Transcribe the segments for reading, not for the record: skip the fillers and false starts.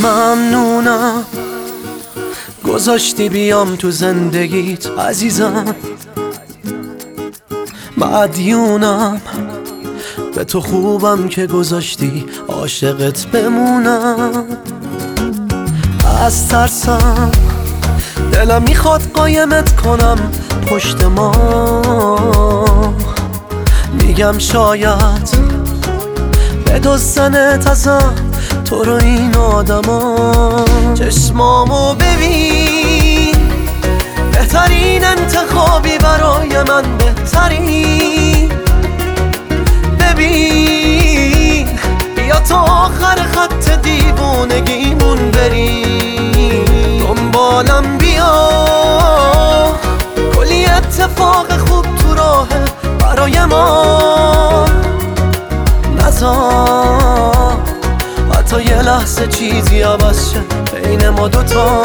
ممنونم گذاشتی بیام تو زندگیت عزیزم، مدیونم به تو خوبم که گذاشتی عاشقت بمونم. از ترسم دلم میخواد قایمت کنم پشت ما، میگم شاید بدزدنت ازم تو رو این آدما. چشمامو ببین، بهترین انتخابی برای من، بهترین. ببین بیا تا آخر خط دیوونگیمون بریم، دنبالم بیا، کلی اتفاق خوب تو راهه برای ما. نذار حتی یه لحظه چیزی عوض شه بین ما دوتا.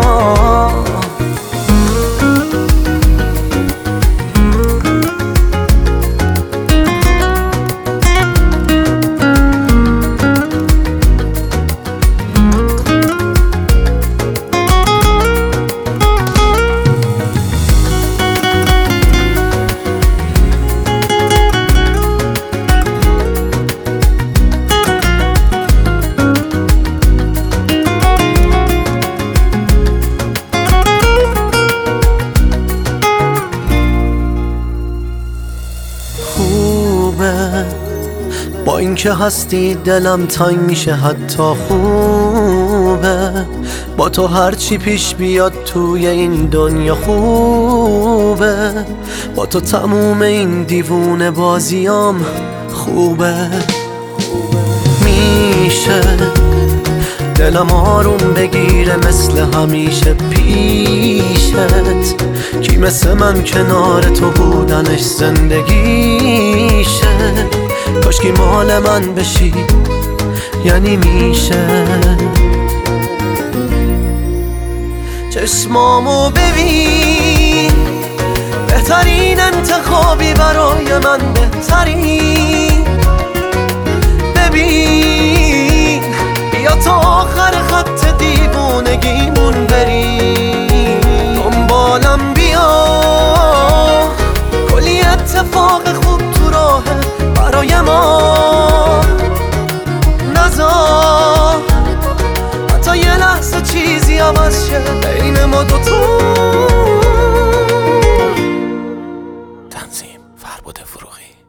با اینکه هستی دلم تنگ میشه، حتی خوبه با تو هرچی پیش بیاد توی این دنیا خوبه. با تو تموم این دیوونه بازیام خوبه. میشه دلم آروم بگیره مثل همیشه پیشت، کی مثل من کنار تو بودنش زندگیشه. کاشکی مال من بشی یعنی میشه. چشمامو ببین، بهترین انتخابی برای من، بهترین. ببین بیا تا آخر خط دیوونگیمون بریم، دنبالم بیا، کلی اتفاق خوب تو راهه برای ما. نذار حتی یه لحظه چیزی عوض شه بین ما دوتا. تنظیم فربد فروغی.